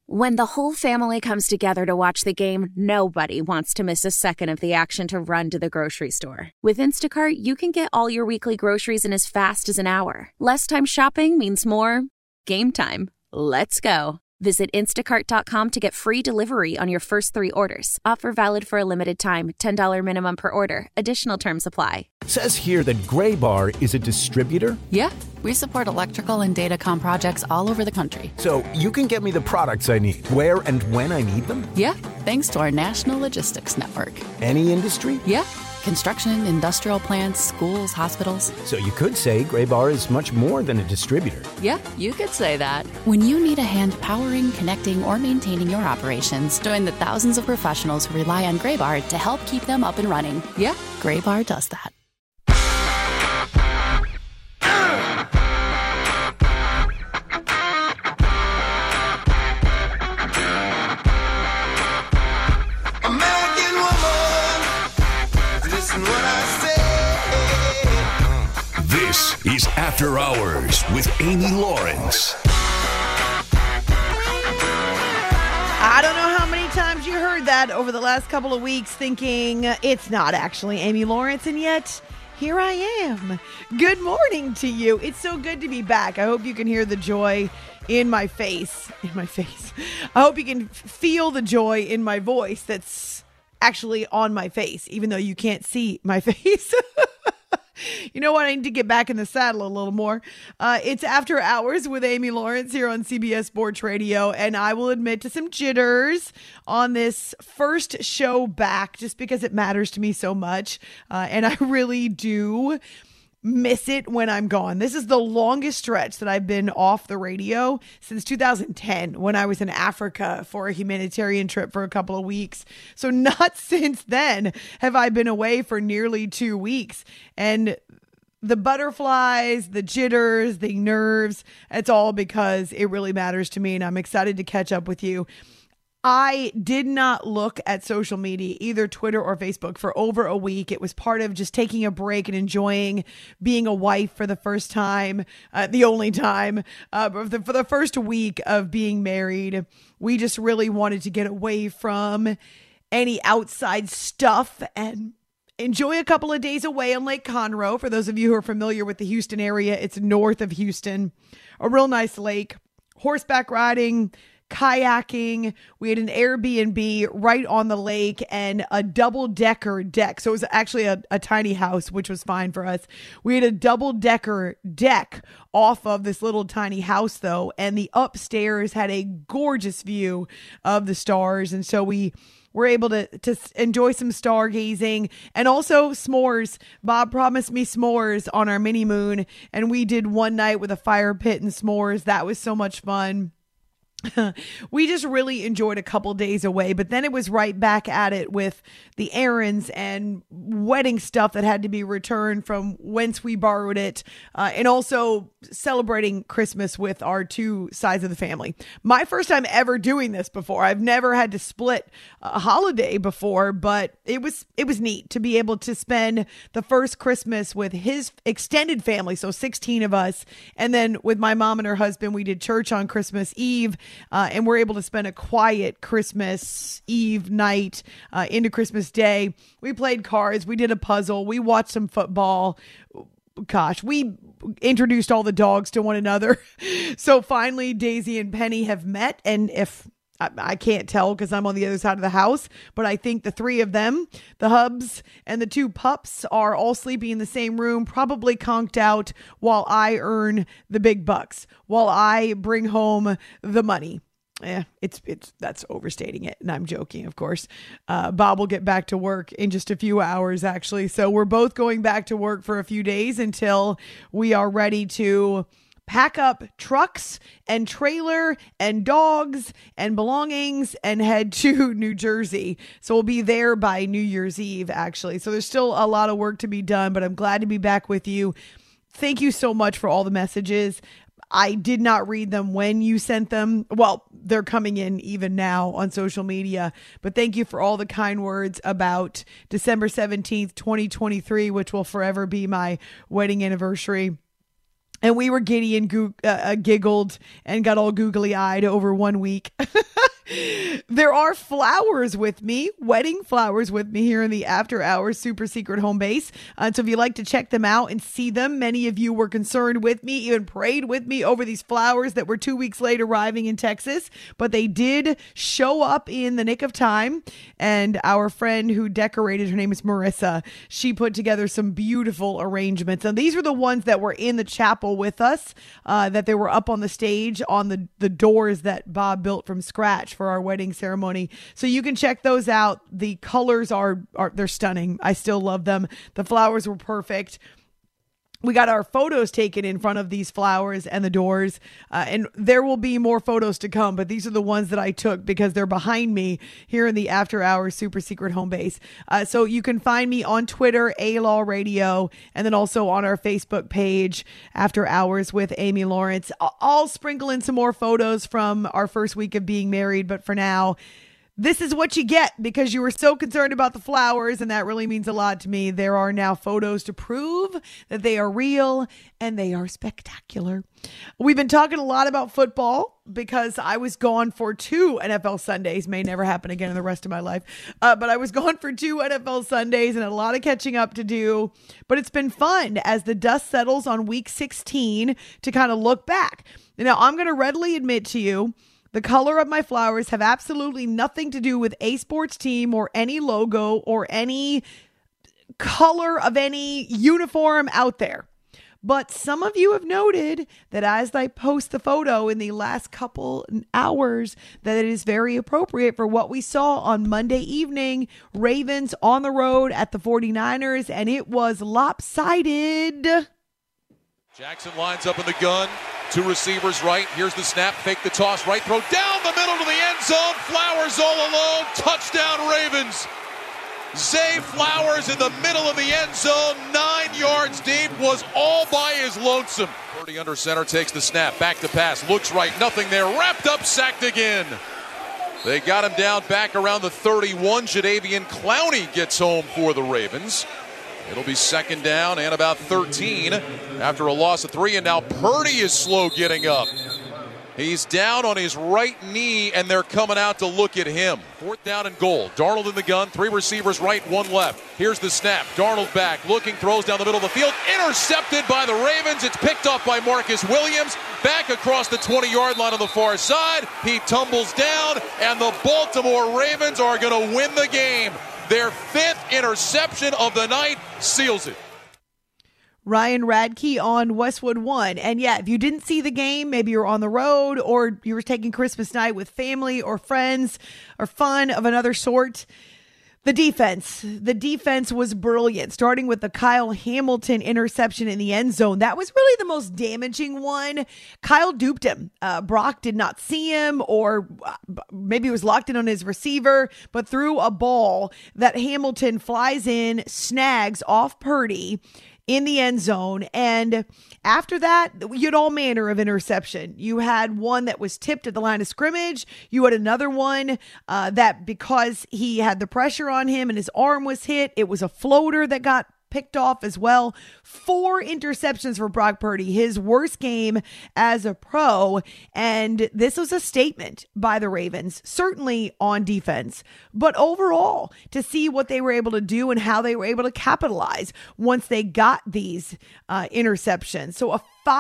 When the whole family comes together to watch the game, nobody wants to miss a second of the action to run to the grocery store. With Instacart, you can get all your weekly groceries in as fast as an hour. Less time shopping means more game time. Let's go. Visit instacart.com to get free delivery on your first 3 orders. Offer valid for a limited time. $10 minimum per order. Additional terms apply. It says here that Gray Bar is a distributor. Yeah, we support electrical and datacom projects all over the country. So you can get me the products I need, where and when I need them? Yeah, thanks to our national logistics network. Any industry? Yeah, construction, industrial plants, schools, hospitals. So you could say Gray Bar is much more than a distributor. Yeah, you could say that. When you need a hand powering, connecting, or maintaining your operations, join the thousands of professionals who rely on Gray Bar to help keep them up and running. Yeah, Gray Bar does that. This is After Hours with Amy Lawrence. I don't know how many times you heard that over the last couple of weeks thinking it's not actually Amy Lawrence, and yet here I am. Good morning to you. It's so good to be back. I hope you can hear the joy in my face. I hope you can feel the joy in my voice that's actually on my face, even though you can't see my face. You know what? I need to get back in the saddle a little more. It's After Hours with Amy Lawrence here on CBS Sports Radio, and I will admit to some jitters on this first show back just because it matters to me so much, and I really do miss it when I'm gone. This is the longest stretch that I've been off the radio since 2010 when I was in Africa for a humanitarian trip for a couple of weeks. So not since then have I been away for nearly 2 weeks. And the butterflies, the jitters, the nerves, it's all because it really matters to me, and I'm excited to catch up with you. I did not look at social media, either Twitter or Facebook, for over a week. It was part of just taking a break and enjoying being a wife for the first time, the only time, for the first week of being married. We just really wanted to get away from any outside stuff and enjoy a couple of days away on Lake Conroe. For those of you who are familiar with the Houston area, it's north of Houston. A real nice lake, horseback riding, kayaking. We had an Airbnb right on the lake and a double-decker deck. So it was actually a tiny house, which was fine for us. We had a double-decker deck off of this little tiny house, though, and the upstairs had a gorgeous view of the stars. And so we were able to enjoy some stargazing and also s'mores. Bob promised me s'mores on our mini moon, and we did one night with a fire pit and s'mores. That was so much fun. We just really enjoyed a couple days away, but then it was right back at it with the errands and wedding stuff that had to be returned from whence we borrowed it, and also celebrating Christmas with our 2 sides of the family. My first time ever doing this before. I've never had to split a holiday before, but it was neat to be able to spend the first Christmas with his extended family, so 16 of us, and then with my mom and her husband, we did church on Christmas Eve. And we're able to spend a quiet Christmas Eve night into Christmas Day. We played cards. We did a puzzle. We watched some football. Gosh, we introduced all the dogs to one another. So finally, Daisy and Penny have met. And if I can't tell because I'm on the other side of the house, but I think the 3 of them, the hubs and the 2 pups, are all sleeping in the same room, probably conked out while I earn the big bucks, while I bring home the money. That's overstating it. And I'm joking, of course. Bob will get back to work in just a few hours, actually. So we're both going back to work for a few days until we are ready to pack up trucks and trailer and dogs and belongings and head to New Jersey. So we'll be there by New Year's Eve, actually. So there's still a lot of work to be done, but I'm glad to be back with you. Thank you so much for all the messages. I did not read them when you sent them. Well, they're coming in even now on social media, but thank you for all the kind words about December 17th, 2023, which will forever be my wedding anniversary. And we were giddy and giggled and got all googly-eyed over 1 week. There are flowers with me, wedding flowers with me here in the After Hours Super Secret Home Base. So if you'd like to check them out and see them, many of you were concerned with me, even prayed with me over these flowers that were 2 weeks late arriving in Texas. But they did show up in the nick of time. And our friend who decorated, her name is Marissa, she put together some beautiful arrangements. And these were the ones that were in the chapel with us, that they were up on the stage on the doors that Bob built from scratch for our wedding ceremony. So you can check those out. The colors are they're stunning. I still love them. The flowers were perfect. We got our photos taken in front of these flowers and the doors, and there will be more photos to come, but these are the ones that I took because they're behind me here in the After Hours Super Secret Home Base. So you can find me on Twitter, A-Law Radio, and then also on our Facebook page, After Hours with Amy Lawrence. I'll sprinkle in some more photos from our first week of being married, but for now, this is what you get because you were so concerned about the flowers, and that really means a lot to me. There are now photos to prove that they are real and they are spectacular. We've been talking a lot about football because I was gone for 2 NFL Sundays. May never happen again in the rest of my life. But I was gone for 2 NFL Sundays and a lot of catching up to do. But it's been fun as the dust settles on week 16 to kind of look back. Now, I'm going to readily admit to you, the color of my flowers have absolutely nothing to do with a sports team or any logo or any color of any uniform out there. But some of you have noted that as I post the photo in the last couple hours, that it is very appropriate for what we saw on Monday evening. Ravens on the road at the 49ers, and it was lopsided. Jackson lines up in the gun. 2 receivers right. Here's the snap. Fake the toss. Right throw down the middle to the end zone. Flowers all alone. Touchdown Ravens. Zay Flowers in the middle of the end zone. 9 yards deep. Was all by his lonesome. Purdy under center. Takes the snap. Back to pass. Looks right. Nothing there. Wrapped up. Sacked again. They got him down back around the 31. Jadeveon Clowney gets home for the Ravens. It'll be second down and about 13 after a loss of 3. And now Purdy is slow getting up. He's down on his right knee, and they're coming out to look at him. 4th down and goal. Darnold in the gun. 3 receivers right, 1 left. Here's the snap. Darnold back, looking, throws down the middle of the field. Intercepted by the Ravens. It's picked up by Marcus Williams. Back across the 20-yard line on the far side. He tumbles down, and the Baltimore Ravens are going to win the game. Their 5th interception of the night seals it. Ryan Radke on Westwood One. And yeah, if you didn't see the game, maybe you're on the road or you were taking Christmas night with family or friends or fun of another sort. The defense was brilliant, starting with the Kyle Hamilton interception in the end zone. That was really the most damaging one. Kyle duped him. Brock did not see him, or maybe he was locked in on his receiver, but threw a ball that Hamilton flies in, snags off Purdy in the end zone. And after that, you had all manner of interception. You had one that was tipped at the line of scrimmage. You had another one that, because he had the pressure on him and his arm was hit, it was a floater that got picked off as well. 4 interceptions for Brock Purdy, his worst game as a pro. And this was a statement by the Ravens, certainly on defense, but overall to see what they were able to do and how they were able to capitalize once they got these interceptions. So a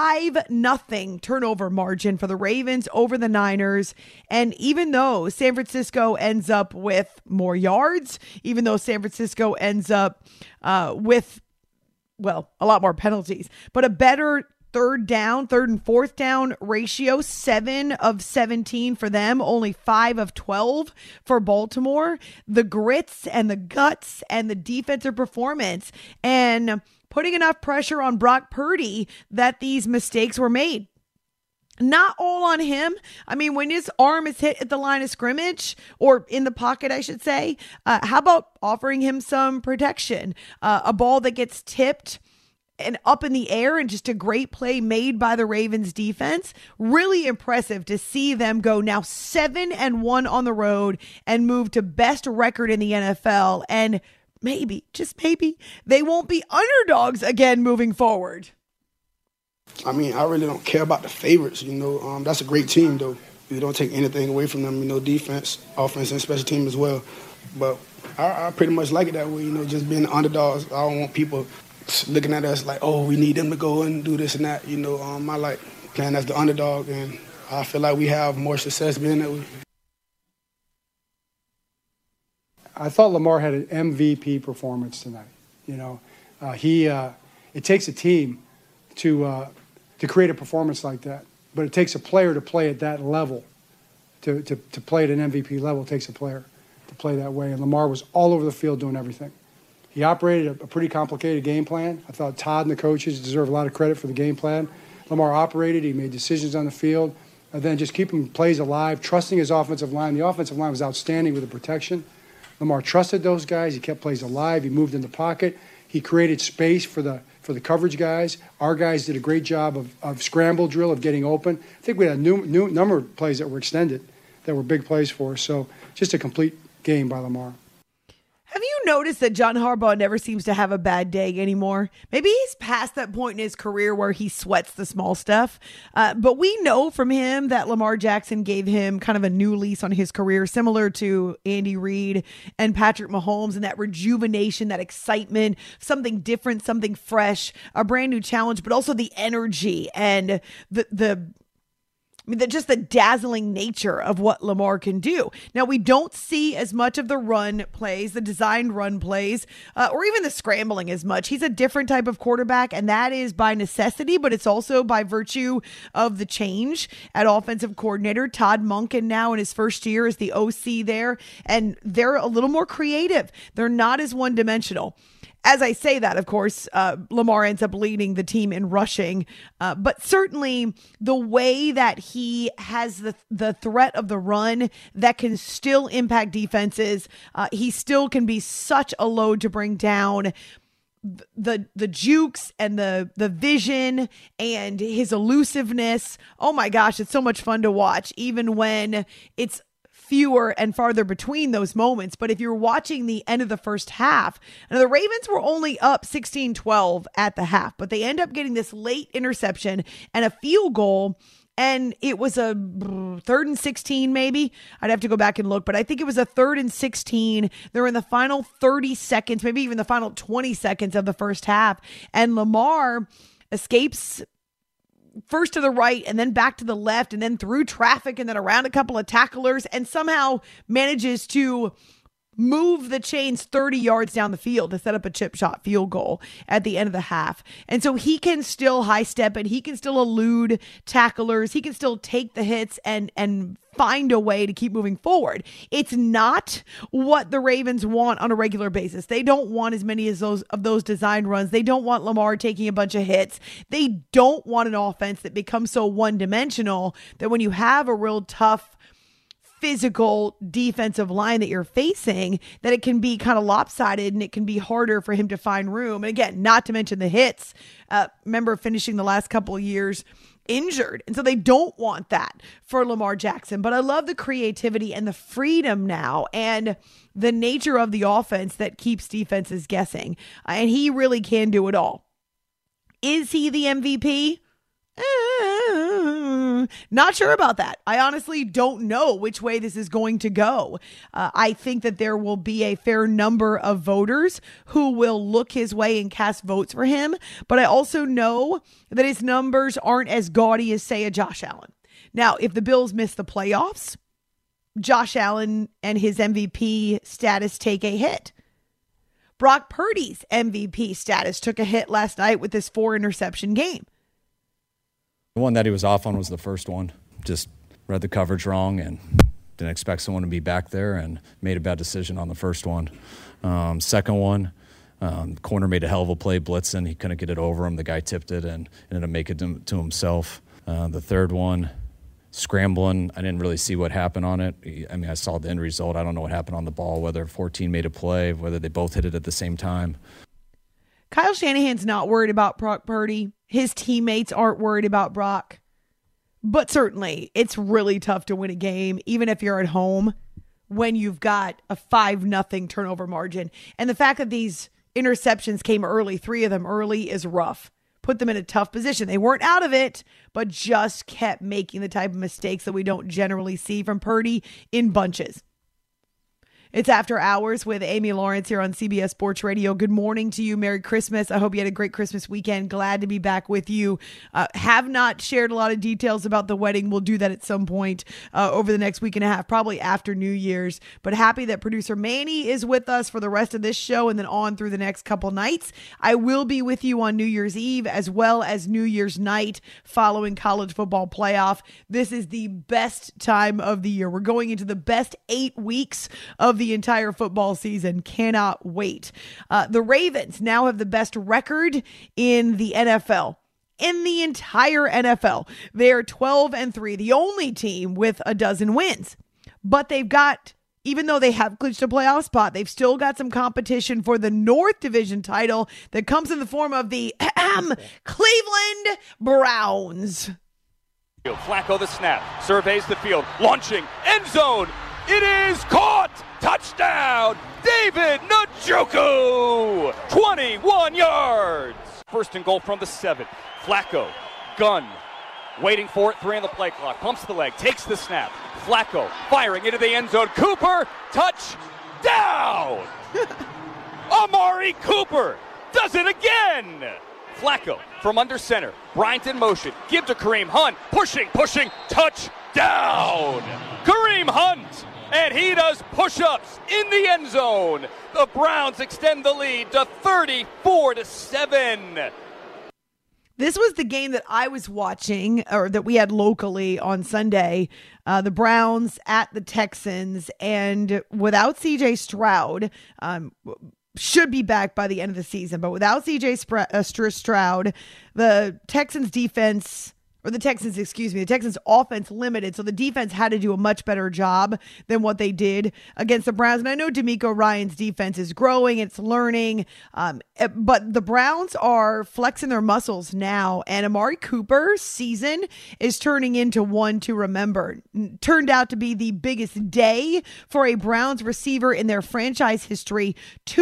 5-0 turnover margin for the Ravens over the Niners. And even though San Francisco ends up with more yards, even though San Francisco ends up with, well, a lot more penalties, but a better third and fourth down ratio, 7 of 17 for them, only 5 of 12 for Baltimore. The grits and the guts and the defensive performance and putting enough pressure on Brock Purdy that these mistakes were made. Not all on him. I mean, when his arm is hit at the line of scrimmage, or in the pocket, I should say, how about offering him some protection? A ball that gets tipped and up in the air, and just a great play made by the Ravens defense. Really impressive to see them go now 7-1 on the road and move to best record in the NFL. And maybe, just maybe, they won't be underdogs again moving forward. I mean, I really don't care about the favorites, you know. That's a great team, though. We don't take anything away from them, defense, offense, and special team as well. But I pretty much like it that way, just being the underdogs. I don't want people looking at us like, oh, we need them to go and do this and that. I like playing as the underdog, and I feel like we have more success being that way. I thought Lamar had an MVP performance tonight. It takes a team to create a performance like that, but it takes a player to play at that level. To play at an MVP level, it takes a player to play that way. And Lamar was all over the field doing everything. He operated a pretty complicated game plan. I thought Todd and the coaches deserve a lot of credit for the game plan. Lamar operated. He made decisions on the field. And then just keeping plays alive, trusting his offensive line. The offensive line was outstanding with the protection. Lamar trusted those guys. He kept plays alive. He moved in the pocket. He created space for the coverage guys. Our guys did a great job of scramble drill, of getting open. I think we had a new number of plays that were extended, that were big plays for us. So just a complete game by Lamar. Have you noticed that John Harbaugh never seems to have a bad day anymore? Maybe he's past that point in his career where he sweats the small stuff. But we know from him that Lamar Jackson gave him kind of a new lease on his career, similar to Andy Reid and Patrick Mahomes, and that rejuvenation, that excitement, something different, something fresh, a brand new challenge, but also the energy and just the dazzling nature of what Lamar can do. Now, we don't see as much of the run plays, the designed run plays, or even the scrambling as much. He's a different type of quarterback, and that is by necessity, but it's also by virtue of the change at offensive coordinator. Todd Monken now in his first year as the OC there, and they're a little more creative. They're not as one-dimensional. As I say that, of course, Lamar ends up leading the team in rushing. But certainly the way that he has the threat of the run that can still impact defenses, he still can be such a load to bring down. The jukes and the vision and his elusiveness. Oh my gosh, it's so much fun to watch, even when it's fewer and farther between those moments. But if you're watching the end of the first half, and the Ravens were only up 16-12 at the half, but they end up getting this late interception and a field goal. And it was a 3rd and 16, maybe. I'd have to go back and look, but I think it was a 3rd and 16. They're in the final 30 seconds, maybe even the final 20 seconds of the first half. And Lamar escapes first to the right and then back to the left and then through traffic and then around a couple of tacklers and somehow manages to move the chains 30 yards down the field to set up a chip shot field goal at the end of the half. And so he can still high step it. He can still elude tacklers. He can still take the hits and find a way to keep moving forward. It's not what the Ravens want on a regular basis. They don't want as many of those design runs. They don't want Lamar taking a bunch of hits. They don't want an offense that becomes so one-dimensional that when you have a real tough physical defensive line that you're facing, that it can be kind of lopsided and it can be harder for him to find room. And again, not to mention the hits. Remember finishing the last couple of years injured. And so they don't want that for Lamar Jackson. But I love the creativity and the freedom now and the nature of the offense that keeps defenses guessing. And he really can do it all. Is he the MVP? Not sure about that. I honestly don't know which way this is going to go. I think that there will be a fair number of voters who will look his way and cast votes for him. But I also know that his numbers aren't as gaudy as, say, a Josh Allen. Now, if the Bills miss the playoffs, Josh Allen and his MVP status take a hit. Brock Purdy's MVP status took a hit last night with this 4-interception game. The one that he was off on was the first one. Just read the coverage wrong and didn't expect someone to be back there and made a bad decision on the first one. Second one, the corner made a hell of a play blitzing. He couldn't get it over him. The guy tipped it and ended up making it to himself. The third one, scrambling. I didn't really see what happened on it. I mean, I saw the end result. I don't know what happened on the ball, whether 14 made a play, whether they both hit it at the same time. Kyle Shanahan's not worried about Brock Purdy. His teammates aren't worried about Brock. But certainly, it's really tough to win a game, even if you're at home, when you've got a 5-0 turnover margin. And the fact that these interceptions came early, 3 of them early, is rough. put them in a tough position. They weren't out of it, but just kept making the type of mistakes that we don't generally see from Purdy in bunches. It's After Hours with Amy Lawrence here on CBS Sports Radio. Good morning to you. Merry Christmas. I hope you had a great Christmas weekend. Glad to be back with you. Have not shared a lot of details about the wedding. We'll do that at some point over the next week and a half, probably after New Year's. But happy that producer Manny is with us for the rest of this show and then on through the next couple nights. I will be with you on New Year's Eve as well as New Year's night following college football playoff. This is the best time of the year. We're going into the best 8 weeks of the entire football season. Cannot wait. The Ravens now have the best record in the NFL. In the entire NFL. They're 12-3, the only team with a dozen wins. But they've got, even though they have clinched a playoff spot, they've still got some competition for the North Division title that comes in the form of the Cleveland Browns. Flacco the snap, surveys the field, launching, end zone. It is caught! Touchdown! David Njoku! 21 yards! First and goal from the 7. Flacco, gun, waiting for it, 3 on the play clock, pumps the leg, takes the snap. Flacco firing into the end zone. Cooper, touchdown! Amari Cooper does it again! Flacco from under center, Bryant in motion, give to Kareem Hunt, pushing, touchdown! Kareem Hunt! And he does push-ups in the end zone. The Browns extend the lead to 34-7. This was the game that I was watching, or that we had locally on Sunday. The Browns at the Texans, and without C.J. Stroud, should be back by the end of the season. But without C.J. Stroud, the Texans offense limited. So the defense had to do a much better job than what they did against the Browns. And I know D'Amico Ryan's defense is growing, it's learning, but the Browns are flexing their muscles now. And Amari Cooper's season is turning into one to remember. Turned out to be the biggest day for a Browns receiver in their franchise history.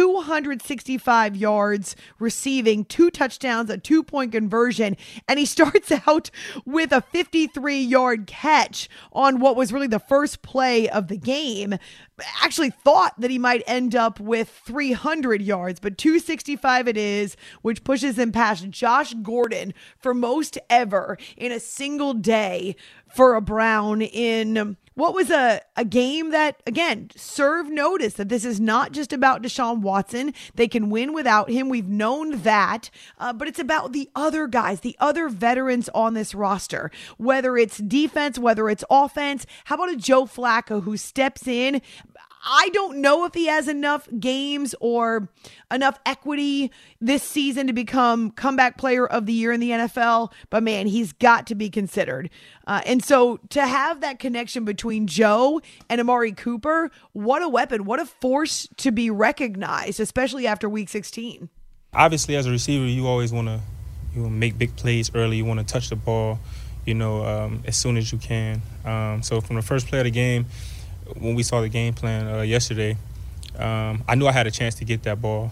265 yards receiving, 2 touchdowns, a 2-point conversion. And he starts out with a 53-yard catch on what was really the first play of the game. Actually thought that he might end up with 300 yards, but 265 it is, which pushes him past Josh Gordon for most ever in a single day for a Brown in what was a game that, again, served notice that this is not just about Deshaun Watson. They can win without him. We've known that, but it's about the other guys, the other veterans on this roster, whether it's defense, whether it's offense. How about a Joe Flacco who steps in? I don't know if he has enough games or enough equity this season to become comeback player of the year in the NFL, but man, he's got to be considered. And so to have that connection between Joe and Amari Cooper, what a weapon, what a force to be recognized, especially after week 16. Obviously, as a receiver, you always want to make big plays early. You want to touch the ball, as soon as you can. So from the first play of the game, when we saw the game plan yesterday, I knew I had a chance to get that ball,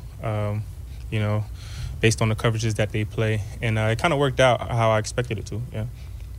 based on the coverages that they play. And it kind of worked out how I expected it to, yeah.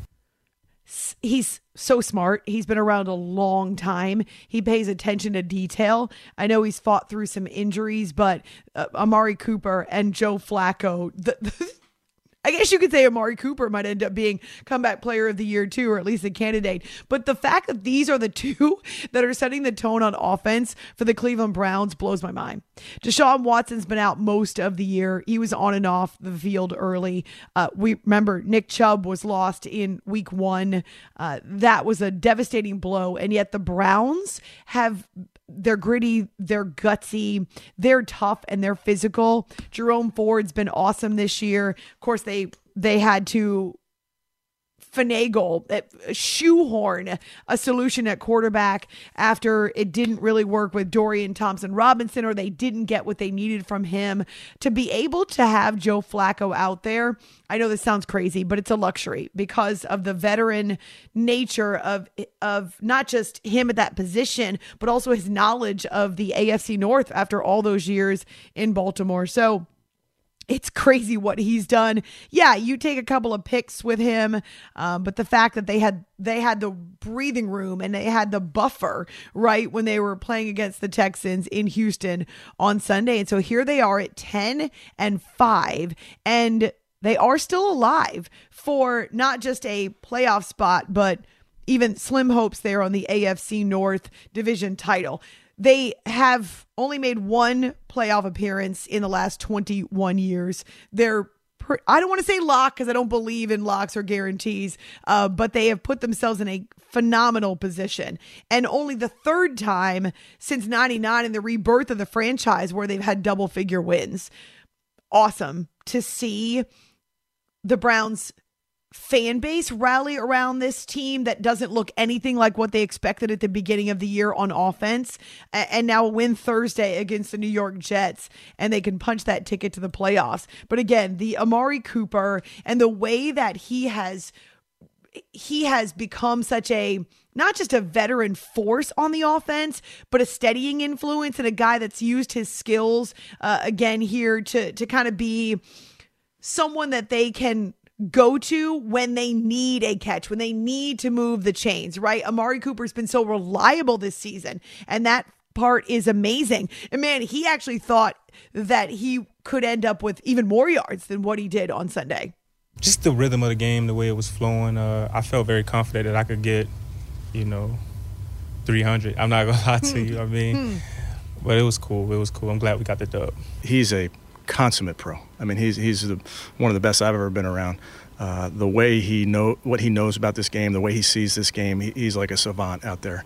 He's so smart. He's been around a long time. He pays attention to detail. I know he's fought through some injuries, but Amari Cooper and Joe Flacco, I guess you could say Amari Cooper might end up being comeback player of the year too, or at least a candidate. But the fact that these are the two that are setting the tone on offense for the Cleveland Browns blows my mind. Deshaun Watson's been out most of the year. He was on and off the field early. We remember Nick Chubb was lost in week 1. That was a devastating blow. And yet the Browns they're gritty, they're gutsy, they're tough, and they're physical. Jerome Ford's been awesome this year. Of course, they had to shoehorn a solution at quarterback after it didn't really work with Dorian Thompson-Robinson, or they didn't get what they needed from him. To be able to have Joe Flacco out there, I know this sounds crazy, but it's a luxury because of the veteran nature of not just him at that position, but also his knowledge of the AFC North after all those years in Baltimore. So It's crazy what he's done. Yeah, you take a couple of picks with him, but the fact that they had the breathing room and they had the buffer, right, when they were playing against the Texans in Houston on Sunday. And so here they are at 10-5, and they are still alive for not just a playoff spot, but even slim hopes there on the AFC North division title. They have only made one playoff appearance in the last 21 years. They're, I don't want to say lock because I don't believe in locks or guarantees, but they have put themselves in a phenomenal position. And only the third time since 99 in the rebirth of the franchise where they've had double-figure wins. Awesome to see the Browns fan base rally around this team that doesn't look anything like what they expected at the beginning of the year on offense, and now win Thursday against the New York Jets, and they can punch that ticket to the playoffs. But again, the Amari Cooper and the way that he has become such a, not just a veteran force on the offense, but a steadying influence and a guy that's used his skills again here to kind of be someone that they can go to when they need a catch, when they need to move the chains, right? Amari Cooper's been so reliable this season, and that part is amazing. And man, he actually thought that he could end up with even more yards than what he did on Sunday. Just the rhythm of the game, the way it was flowing, I felt very confident that I could get, 300. I'm not going to lie to you. I mean, but it was cool. It was cool. I'm glad we got the dub. He's a consummate pro. I mean, he's one of the best I've ever been around. The way what he knows about this game, the way he sees this game, he's like a savant out there.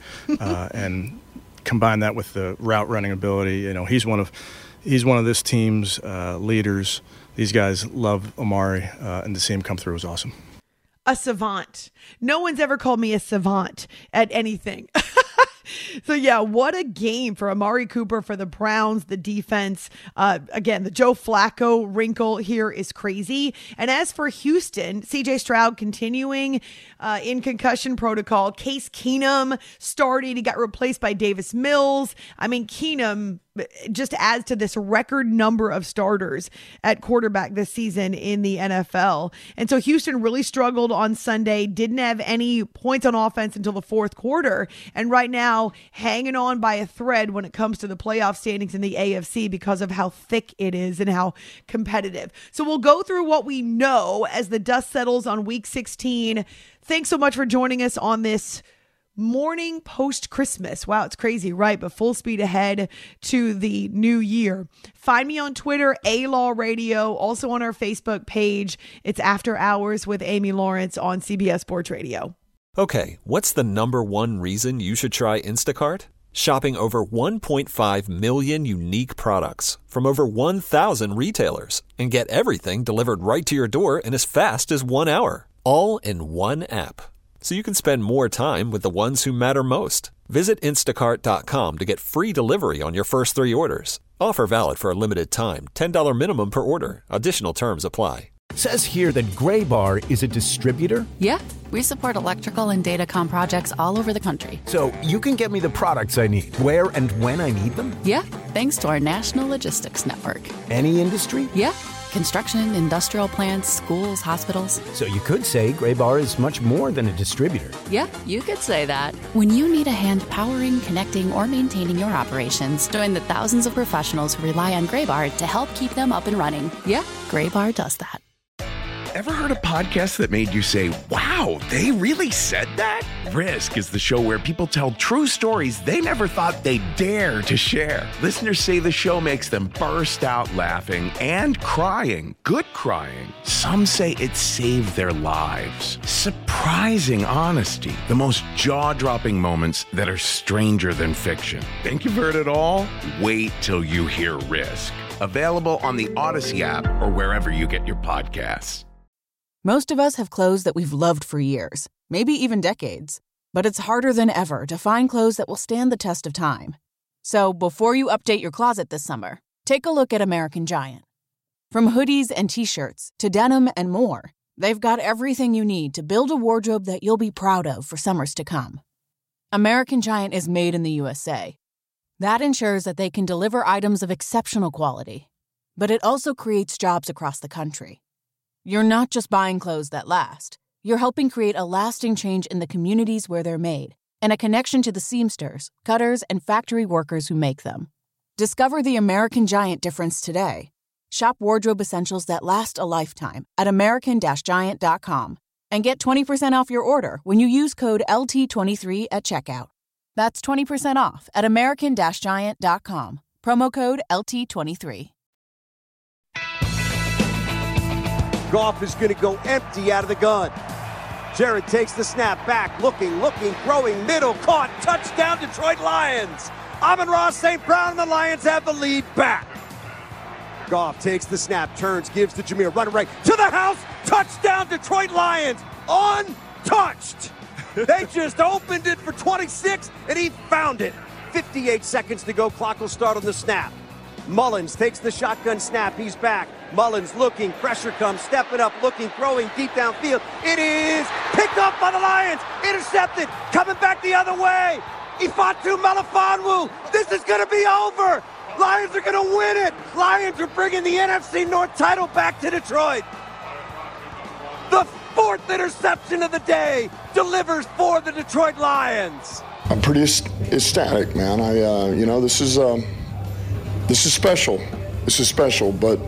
And combine that with the route running ability, he's one of this team's leaders. These guys love Amari, and to see him come through was awesome. A savant. No one's ever called me a savant at anything. So, yeah, what a game for Amari Cooper, for the Browns, the defense. Again, the Joe Flacco wrinkle here is crazy. And as for Houston, C.J. Stroud continuing in concussion protocol. Case Keenum started. He got replaced by Davis Mills. I mean, Keenum just adds to this record number of starters at quarterback this season in the NFL. And so Houston really struggled on Sunday, didn't have any points on offense until the fourth quarter. And right now, hanging on by a thread when it comes to the playoff standings in the AFC because of how thick it is and how competitive. So we'll go through what we know as the dust settles on week 16. Thanks so much for joining us on this morning post-Christmas. Wow, it's crazy, right? But full speed ahead to the new year. Find me on Twitter, A-Law Radio, also on our Facebook page. It's After Hours with Amy Lawrence on CBS Sports Radio. Okay, what's the number one reason you should try Instacart? Shopping over 1.5 million unique products from over 1,000 retailers and get everything delivered right to your door in as fast as 1 hour, all in one app. So you can spend more time with the ones who matter most. Visit Instacart.com to get free delivery on your first 3 orders. Offer valid for a limited time. $10 minimum per order. Additional terms apply. Says here that Gray Bar is a distributor. Yeah, we support electrical and datacom projects all over the country. So you can get me the products I need, where and when I need them? Yeah, thanks to our national logistics network. Any industry? Yeah. Construction, industrial plants, schools, hospitals. So you could say Gray Bar is much more than a distributor. Yeah, you could say that. When you need a hand powering, connecting, or maintaining your operations, join the thousands of professionals who rely on Gray Bar to help keep them up and running. Yeah, Gray Bar does that. Ever heard a podcast that made you say, wow, they really said that? Risk is the show where people tell true stories they never thought they'd dare to share. Listeners say the show makes them burst out laughing and crying. Good crying. Some say it saved their lives. Surprising honesty. The most jaw-dropping moments that are stranger than fiction. Think you've heard it all? Wait till you hear Risk. Available on the Odyssey app or wherever you get your podcasts. Most of us have clothes that we've loved for years, maybe even decades. But it's harder than ever to find clothes that will stand the test of time. So before you update your closet this summer, take a look at American Giant. From hoodies and t-shirts to denim and more, they've got everything you need to build a wardrobe that you'll be proud of for summers to come. American Giant is made in the USA. That ensures that they can deliver items of exceptional quality. but it also creates jobs across the country. You're not just buying clothes that last. You're helping create a lasting change in the communities where they're made and a connection to the seamsters, cutters, and factory workers who make them. Discover the American Giant difference today. Shop wardrobe essentials that last a lifetime at American-Giant.com and get 20% off your order when you use code LT23 at checkout. That's 20% off at American-Giant.com. Promo code LT23. Goff is going to go empty out of the gun. Jared takes the snap back, looking, throwing, middle, caught, touchdown, Detroit Lions. Amon-Ra St. Brown and the Lions have the lead back. Goff takes the snap, turns, gives to Jameer, running right to the house, touchdown, Detroit Lions, untouched. They just opened it for 26, and he found it. 58 seconds to go, clock will start on the snap. Mullins takes the shotgun snap, he's back. Mullins looking, pressure comes, stepping up, looking, throwing deep downfield. It is picked up by the Lions, intercepted, coming back the other way. Ifeatu Melifonwu, this is going to be over. Lions are going to win it. Lions are bringing the NFC North title back to Detroit. The fourth interception of the day delivers for the Detroit Lions. I'm pretty ecstatic, man. This is special. This is special, but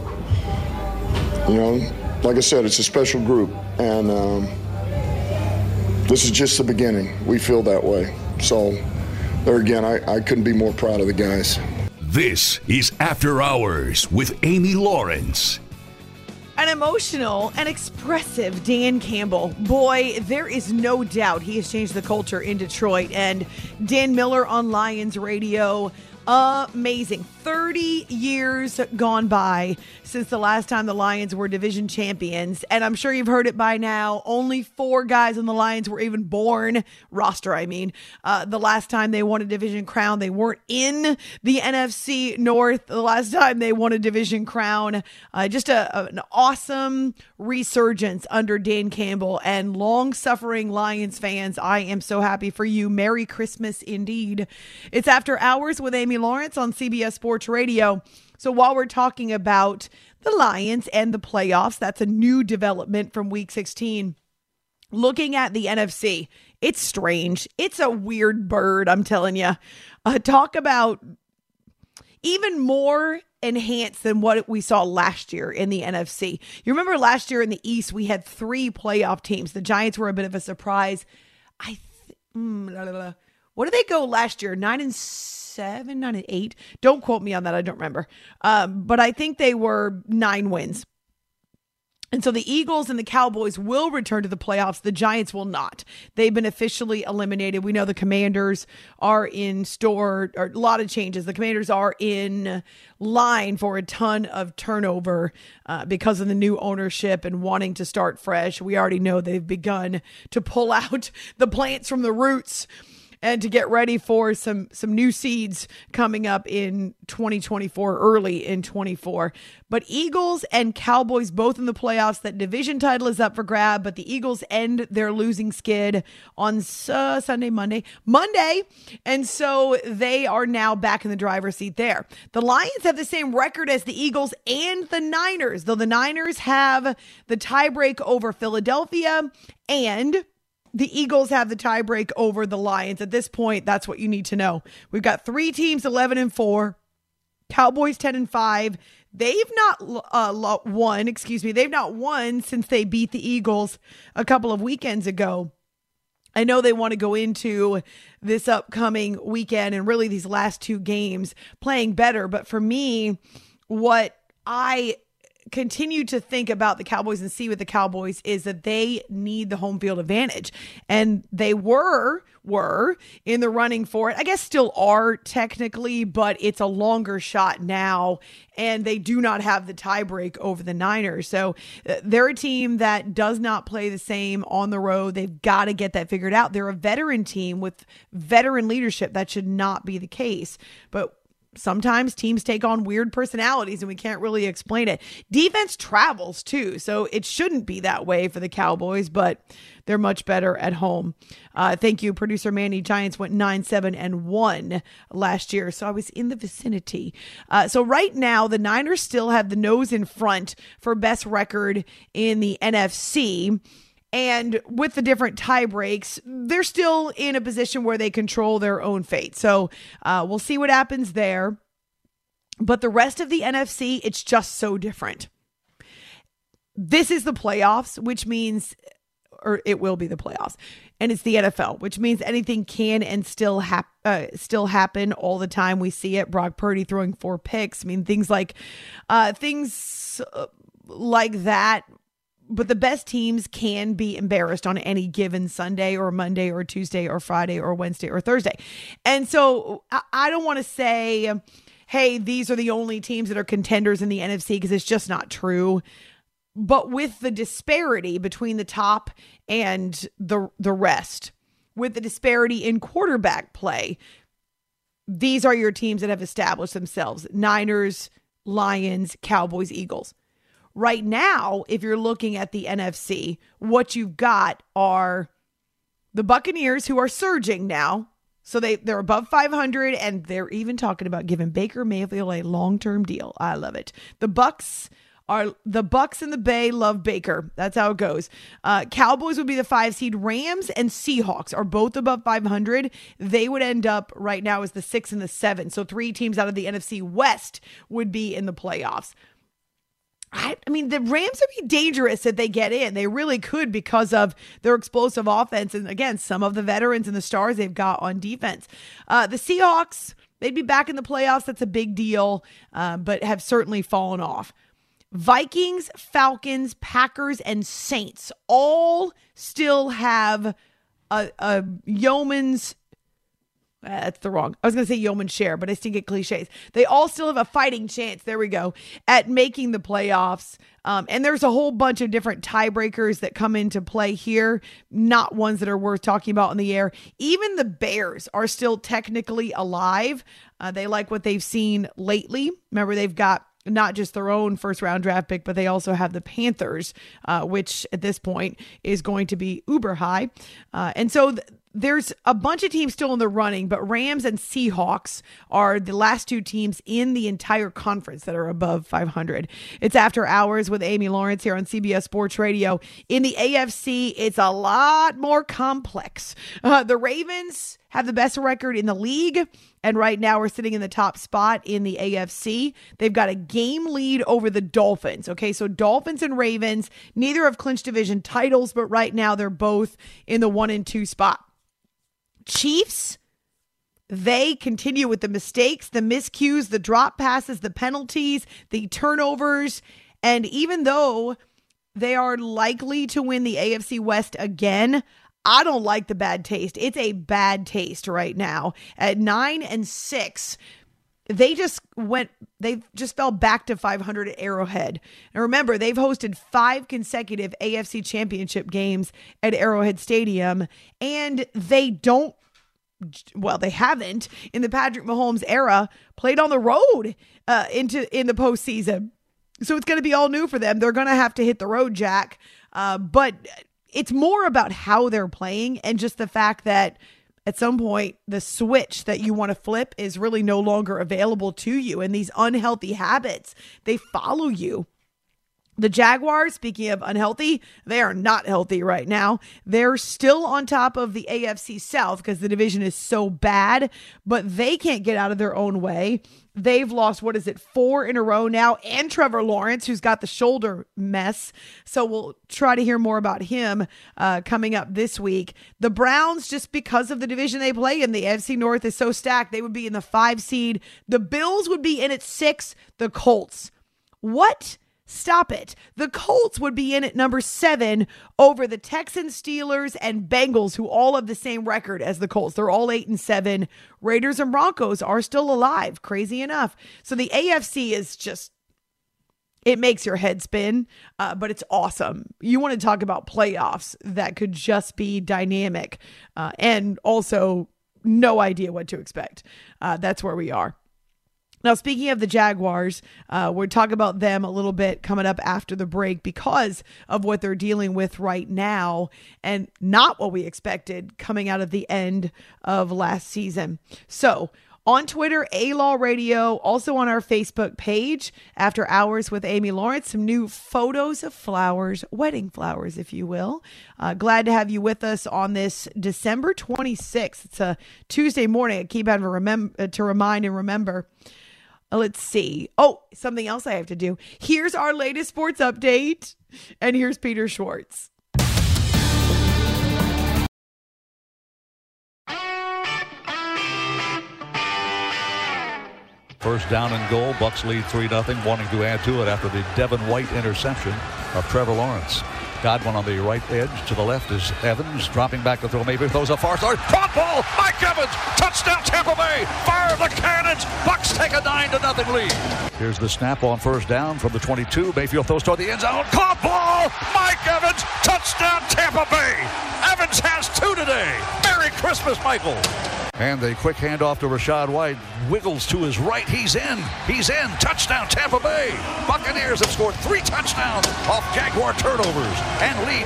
like I said, it's a special group, and this is just the beginning. We feel that way. So, there again, I couldn't be more proud of the guys. This is After Hours with Amy Lawrence. An emotional and expressive Dan Campbell. Boy, there is no doubt he has changed the culture in Detroit. And Dan Miller on Lions Radio, amazing. 30 years gone by since the last time the Lions were division champions. And I'm sure you've heard it by now. Only 4 guys on the Lions were even born, roster I mean. The last time they won a division crown, they weren't in the NFC North. The last time they won a division crown. Just an awesome resurgence under Dan Campbell. And long-suffering Lions fans, I am so happy for you. Merry Christmas indeed. It's After Hours with Amy Lawrence on CBS Sports Radio. So while we're talking about the Lions and the playoffs, that's a new development from Week 16. Looking at the NFC, it's strange. It's a weird bird, I'm telling you. Talk about even more enhanced than what we saw last year in the NFC. You remember last year in the East, we had 3 playoff teams. The Giants were a bit of a surprise. What did they go last year? 9-7, 9-8. Don't quote me on that. I don't remember. But I think they were 9 wins. And so the Eagles and the Cowboys will return to the playoffs. The Giants will not. They've been officially eliminated. We know the Commanders are in store, or a lot of changes. The Commanders are in line for a ton of turnover because of the new ownership and wanting to start fresh. We already know they've begun to pull out the plants from the roots and to get ready for some new seeds coming up in 2024, early in 24. But Eagles and Cowboys both in the playoffs. That division title is up for grab, but the Eagles end their losing skid on Monday. And so they are now back in the driver's seat there. The Lions have the same record as the Eagles and the Niners, though the Niners have the tiebreak over Philadelphia and the Eagles have the tiebreak over the Lions. At this point, that's what you need to know. We've got 3 teams, 11-4, Cowboys 10-5. They've not won. They've not won since they beat the Eagles a couple of weekends ago. I know they want to go into this upcoming weekend and really these last 2 games playing better. But for me, what I continue to think about the Cowboys and see with the Cowboys is that they need the home field advantage. And they were in the running for it. I guess still are technically, but it's a longer shot now. And they do not have the tiebreak over the Niners. So they're a team that does not play the same on the road. They've got to get that figured out. They're a veteran team with veteran leadership. That should not be the case. But sometimes teams take on weird personalities and we can't really explain it. Defense travels too, so it shouldn't be that way for the Cowboys, but they're much better at home. Thank you, producer Manny. Giants went 9-7-1 last year, so I was in the vicinity. So right now, the Niners still have the nose in front for best record in the NFC. And with the different tie breaks, they're still in a position where they control their own fate. So we'll see what happens there. But the rest of the NFC, it's just so different. This is the playoffs, which means, or it will be the playoffs, and it's the NFL, which means anything can and still happen all the time. We see it. Brock Purdy throwing 4 picks. I mean, things like that. But the best teams can be embarrassed on any given Sunday or Monday or Tuesday or Friday or Wednesday or Thursday. And so I don't want to say, hey, these are the only teams that are contenders in the NFC, because it's just not true. But with the disparity between the top and the rest, with the disparity in quarterback play, these are your teams that have established themselves. Niners, Lions, Cowboys, Eagles. Right now, if you're looking at the NFC, what you've got are the Buccaneers, who are surging now. So they're above 500, and they're even talking about giving Baker Mayfield a long-term deal. I love it. The Bucs and the Bay love Baker. That's how it goes. Cowboys would be the 5 seed. Rams and Seahawks are both above 500. They would end up right now as the 6 and the 7. So 3 teams out of the NFC West would be in the playoffs. I mean, the Rams would be dangerous if they get in. They really could, because of their explosive offense. And again, some of the veterans and the stars they've got on defense. The Seahawks, they'd be back in the playoffs. That's a big deal, but have certainly fallen off. Vikings, Falcons, Packers, and Saints all still have a yeoman's. That's the wrong. I was going to say yeoman share, but I still get cliches. They all still have a fighting chance. There we go. At making the playoffs. And there's a whole bunch of different tiebreakers that come into play here. Not ones that are worth talking about in the air. Even the Bears are still technically alive. They like what they've seen lately. Remember, they've got not just their own first round draft pick, but they also have the Panthers, which at this point is going to be uber high. And so there's a bunch of teams still in the running, but Rams and Seahawks are the last 2 teams in the entire conference that are above 500. It's After Hours with Amy Lawrence here on CBS Sports Radio. In the AFC, it's a lot more complex. The Ravens have the best record in the league, and right now we're sitting in the top spot in the AFC. They've got a game lead over the Dolphins. Okay, so Dolphins and Ravens, neither have clinched division titles, but right now they're both in the 1 and 2 spot. Chiefs, they continue with the mistakes, the miscues, the drop passes, the penalties, the turnovers. And even though they are likely to win the AFC West again, I don't like the bad taste. It's a bad taste right now. At 9-6, they just fell back to 500 at Arrowhead. And remember, they've hosted 5 consecutive AFC championship games at Arrowhead Stadium, and they haven't in the Patrick Mahomes era played on the road in the postseason. So it's going to be all new for them. They're going to have to hit the road, Jack. But it's more about how they're playing, and just the fact that at some point, the switch that you want to flip is really no longer available to you. And these unhealthy habits, they follow you. The Jaguars, speaking of unhealthy, they are not healthy right now. They're still on top of the AFC South because the division is so bad, but they can't get out of their own way. They've lost, 4 in a row now, and Trevor Lawrence, who's got the shoulder mess. So we'll try to hear more about him coming up this week. The Browns, just because of the division they play in, the AFC North is so stacked, they would be in the 5 seed. The Bills would be in at 6. The Colts. What? Stop it. The Colts would be in at number 7 over the Texans, Steelers, and Bengals, who all have the same record as the Colts. They're all 8-7. Raiders and Broncos are still alive, crazy enough. So the AFC is just, it makes your head spin, but it's awesome. You want to talk about playoffs that could just be dynamic and also no idea what to expect. That's where we are. Now, speaking of the Jaguars, we're talking about them a little bit coming up after the break because of what they're dealing with right now and not what we expected coming out of the end of last season. So on Twitter, A-Law Radio, also on our Facebook page, After Hours with Amy Lawrence, some new photos of flowers, wedding flowers, if you will. Glad to have you with us on this December 26th. It's a Tuesday morning. I keep having to remind and remember. Let's see. Oh, something else I have to do. Here's our latest sports update, and here's Peter Schwartz. First down and goal. Bucks lead 3-0, wanting to add to it after the Devin White interception of Trevor Lawrence. Godwin on the right edge. To the left is Evans, dropping back to throw. Maybe throws a far side. Caught ball. Mike Evans. Touchdown Tampa Bay. Fire the cannons. Bucks take a 9-0 lead. Here's the snap on first down from the 22. Mayfield throws toward the end zone. Caught ball. Mike Evans. Touchdown Tampa Bay. Evans has 2 today. Merry Christmas, Michael. And the quick handoff to Rachaad White. Wiggles to his right. He's in. He's in. Touchdown Tampa Bay. Buccaneers have scored 3 touchdowns off Jaguar turnovers and lead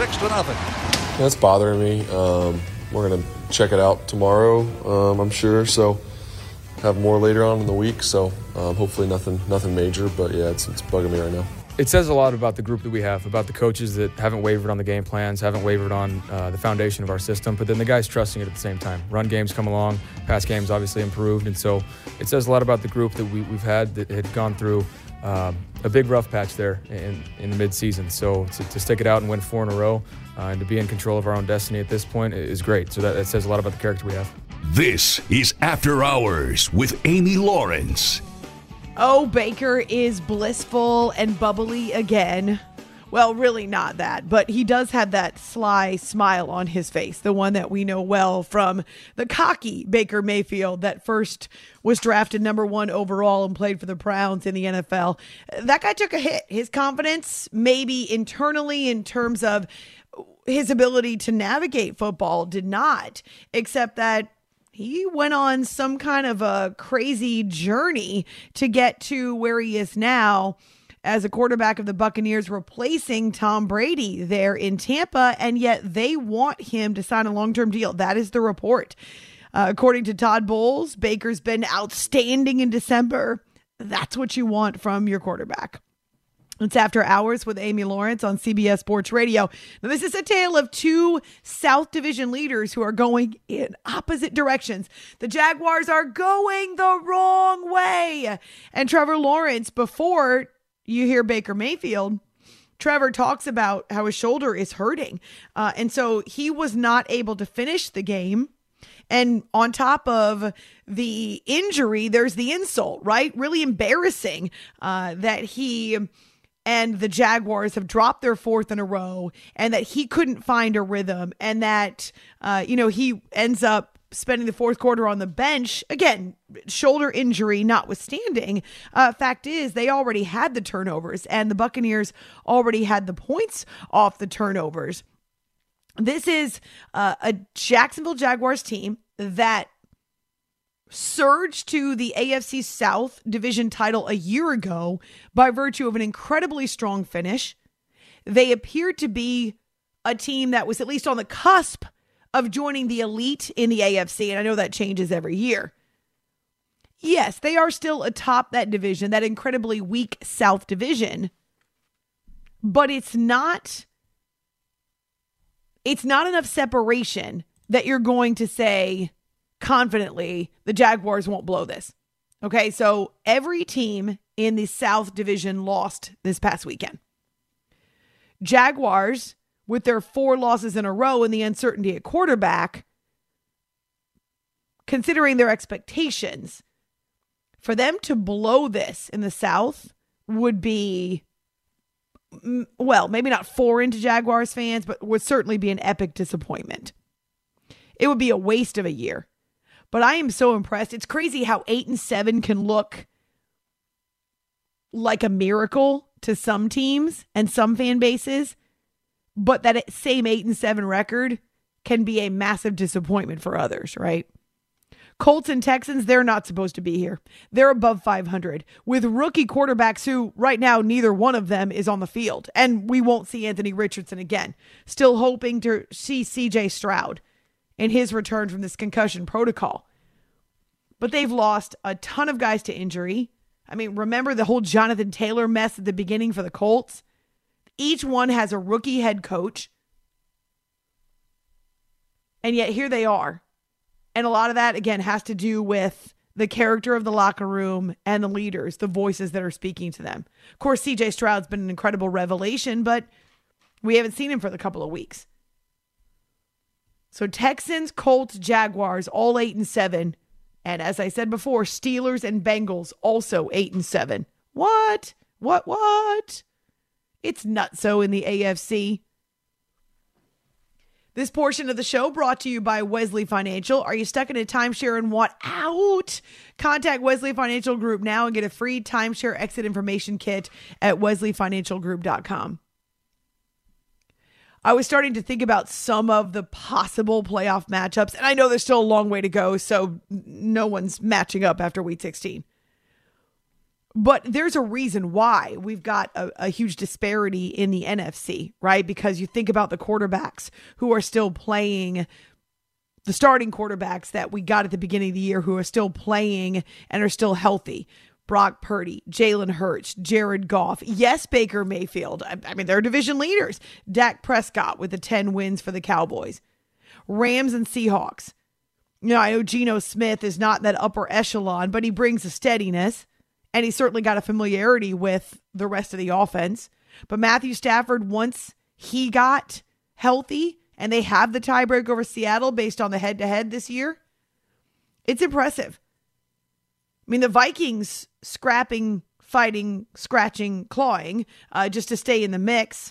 26-0. That's bothering me. We're going to check it out tomorrow, I'm sure. So have more later on in the week. So hopefully nothing major. But yeah, it's bugging me right now. It says a lot about the group that we have, about the coaches that haven't wavered on the game plans, haven't wavered on the foundation of our system, but then the guys trusting it at the same time. Run games come along, pass games obviously improved, and so it says a lot about the group that we've had that had gone through a big rough patch there in the midseason. So to stick it out and win 4 in a row and to be in control of our own destiny at this point is great. So that says a lot about the character we have. This is After Hours with Amy Lawrence. Oh, Baker is blissful and bubbly again. Well, really not that, but he does have that sly smile on his face, the one that we know well from the cocky Baker Mayfield that first was drafted number 1 overall and played for the Browns in the NFL. That guy took a hit. His confidence, maybe internally in terms of his ability to navigate football, did not, except that he went on some kind of a crazy journey to get to where he is now as a quarterback of the Buccaneers, replacing Tom Brady there in Tampa, and yet they want him to sign a long-term deal. That is the report. According to Todd Bowles, Baker's been outstanding in December. That's what you want from your quarterback. It's After Hours with Amy Lawrence on CBS Sports Radio. Now, this is a tale of 2 South Division leaders who are going in opposite directions. The Jaguars are going the wrong way. And Trevor Lawrence, before you hear Baker Mayfield, Trevor talks about how his shoulder is hurting. And so he was not able to finish the game. And on top of the injury, there's the insult, right? Really embarrassing that he and the Jaguars have dropped their 4th in a row, and that he couldn't find a rhythm, and that, he ends up spending the 4th quarter on the bench. Again, shoulder injury notwithstanding. Fact is, they already had the turnovers, and the Buccaneers already had the points off the turnovers. This is a Jacksonville Jaguars team that surged to the AFC South division title a year ago by virtue of an incredibly strong finish. They appeared to be a team that was at least on the cusp of joining the elite in the AFC, and I know that changes every year. Yes, they are still atop that division, that incredibly weak South division, but it's not enough separation that you're going to say confidently the Jaguars won't blow this. Okay, so every team in the South Division lost this past weekend. Jaguars, with their 4 losses in a row and the uncertainty at quarterback, considering their expectations, for them to blow this in the South would be, well, maybe not foreign to Jaguars fans, but would certainly be an epic disappointment. It would be a waste of a year. But I am so impressed. It's crazy how 8-7 can look like a miracle to some teams and some fan bases, but that same 8-7 record can be a massive disappointment for others, right? Colts and Texans, they're not supposed to be here. They're above 500 with rookie quarterbacks who right now neither one of them is on the field. And we won't see Anthony Richardson again. Still hoping to see CJ Stroud in his return from this concussion protocol. But they've lost a ton of guys to injury. I mean, remember the whole Jonathan Taylor mess at the beginning for the Colts? Each one has a rookie head coach. And yet here they are. And a lot of that, again, has to do with the character of the locker room and the leaders, the voices that are speaking to them. Of course, CJ Stroud's been an incredible revelation, but we haven't seen him for a couple of weeks. So Texans, Colts, Jaguars, all 8-7. And as I said before, Steelers and Bengals also 8-7. What? It's nutso in the AFC. This portion of the show brought to you by Wesley Financial. Are you stuck in a timeshare and want out? Contact Wesley Financial Group now and get a free timeshare exit information kit at wesleyfinancialgroup.com. I was starting to think about some of the possible playoff matchups, and I know there's still a long way to go, so no one's matching up after week 16. But there's a reason why we've got a huge disparity in the NFC, right? Because you think about the quarterbacks who are still playing, the starting quarterbacks that we got at the beginning of the year who are still playing and are still healthy. Brock Purdy, Jalen Hurts, Jared Goff. Yes, Baker Mayfield. I mean, they're division leaders. Dak Prescott with the 10 wins for the Cowboys. Rams and Seahawks. You know, I know Geno Smith is not that upper echelon, but he brings a steadiness. And he's certainly got a familiarity with the rest of the offense. But Matthew Stafford, once he got healthy and they have the tiebreak over Seattle based on the head-to-head this year, it's impressive. I mean, the Vikings scrapping, fighting, scratching, clawing just to stay in the mix.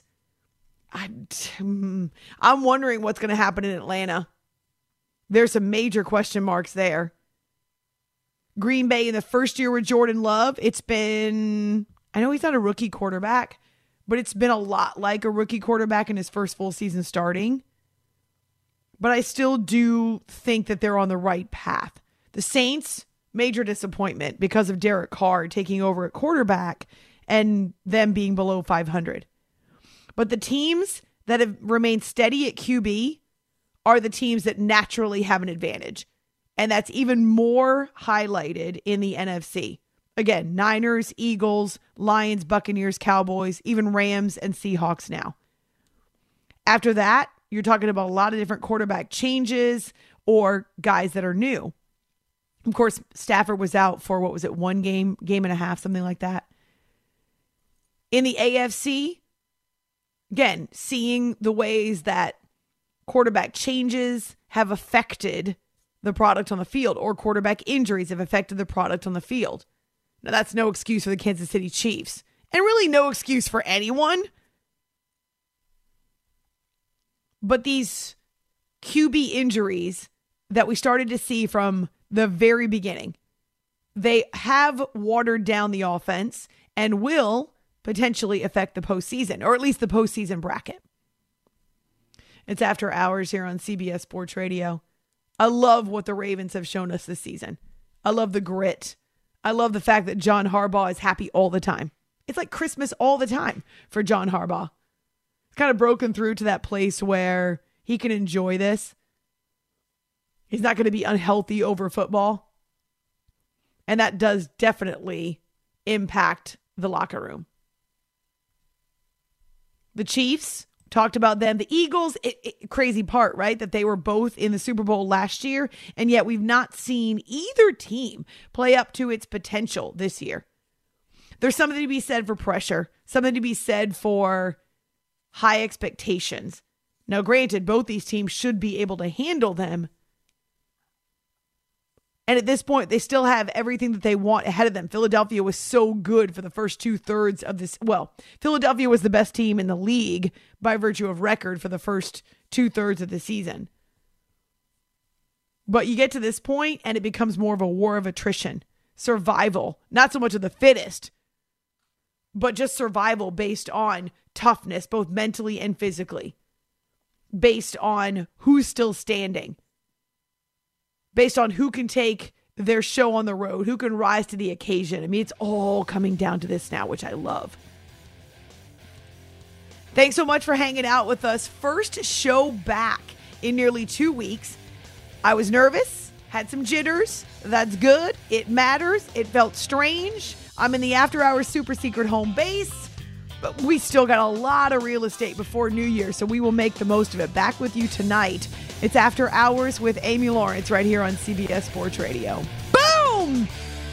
I'm wondering what's going to happen in Atlanta. There's some major question marks there. Green Bay in the first year with Jordan Love, it's been, I know he's not a rookie quarterback, but it's been a lot like a rookie quarterback in his first full season starting. But I still do think that they're on the right path. The Saints, major disappointment because of Derek Carr taking over at quarterback and them being below 500. But the teams that have remained steady at QB are the teams that naturally have an advantage. And that's even more highlighted in the NFC. Again, Niners, Eagles, Lions, Buccaneers, Cowboys, even Rams and Seahawks now. After that, you're talking about a lot of different quarterback changes or guys that are new. Of course, Stafford was out for, what was it, one game and a half, something like that. In the AFC, again, seeing the ways that quarterback changes have affected the product on the field, or quarterback injuries have affected the product on the field. Now, that's no excuse for the Kansas City Chiefs, and really no excuse for anyone. But these QB injuries that we started to see from the very beginning, they have watered down the offense and will potentially affect the postseason, or at least the postseason bracket. It's After Hours here on CBS Sports Radio. I love what the Ravens have shown us this season. I love the grit. I love the fact that John Harbaugh is happy all the time. It's like Christmas all the time for John Harbaugh. It's kind of broken through to that place where he can enjoy this. He's not going to be unhealthy over football. And that does definitely impact the locker room. The Chiefs, talked about them. The Eagles, crazy part, right? That they were both in the Super Bowl last year, and yet we've not seen either team play up to its potential this year. There's something to be said for pressure, something to be said for high expectations. Now, granted, both these teams should be able to handle them. And at this point, they still have everything that they want ahead of them. Philadelphia was so good for the first 2/3 of this. Well, Philadelphia was the best team in the league by virtue of record for the first 2/3 of the season. But you get to this point and it becomes more of a war of attrition. Survival. Not so much of the fittest, but just survival based on toughness, both mentally and physically. Based on who's still standing. based on who can take their show on the road, who can rise to the occasion. I mean, it's all coming down to this now, which I love. Thanks so much for hanging out with us. First show back in nearly 2 weeks. I was nervous, had some jitters. That's good. It matters. It felt strange. I'm in the After Hours super secret home base, but we still got a lot of real estate before New Year, so we will make the most of it. Back with you tonight. It's After Hours with Amy Lawrence right here on CBS Sports Radio. Boom!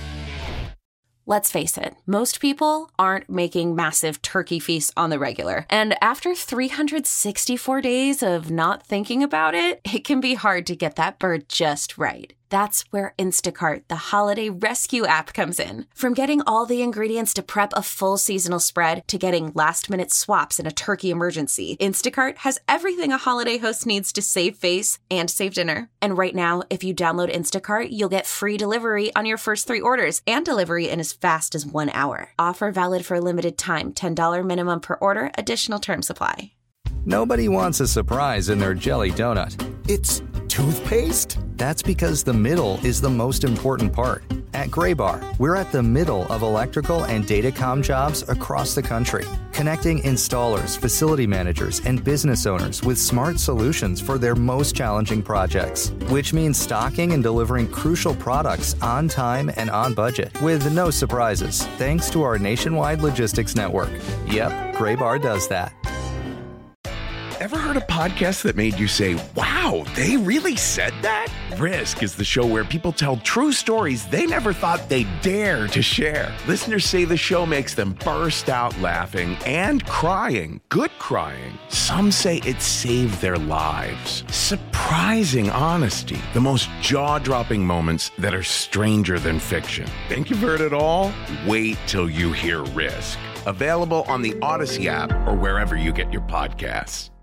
Let's face it, most people aren't making massive turkey feasts on the regular. And after 364 days of not thinking about it, it can be hard to get that bird just right. That's where Instacart, the holiday rescue app, comes in. From getting all the ingredients to prep a full seasonal spread to getting last-minute swaps in a turkey emergency, Instacart has everything a holiday host needs to save face and save dinner. And right now, if you download Instacart, you'll get free delivery on your first 3 orders and delivery in as fast as 1 hour. Offer valid for a limited time. $10 minimum per order. Additional terms apply. Nobody wants a surprise in their jelly donut. It's toothpaste? That's because the middle is the most important part. At Graybar, we're at the middle of electrical and datacom jobs across the country, connecting installers, facility managers, and business owners with smart solutions for their most challenging projects, which means stocking and delivering crucial products on time and on budget with no surprises, thanks to our nationwide logistics network. Yep, Graybar does that. Ever heard a podcast that made you say, wow, they really said that? Risk is the show where people tell true stories they never thought they'd dare to share. Listeners say the show makes them burst out laughing and crying. Good crying. Some say it saved their lives. Surprising honesty. The most jaw-dropping moments that are stranger than fiction. Think you've heard it all? Wait till you hear Risk. Available on the Odyssey app or wherever you get your podcasts.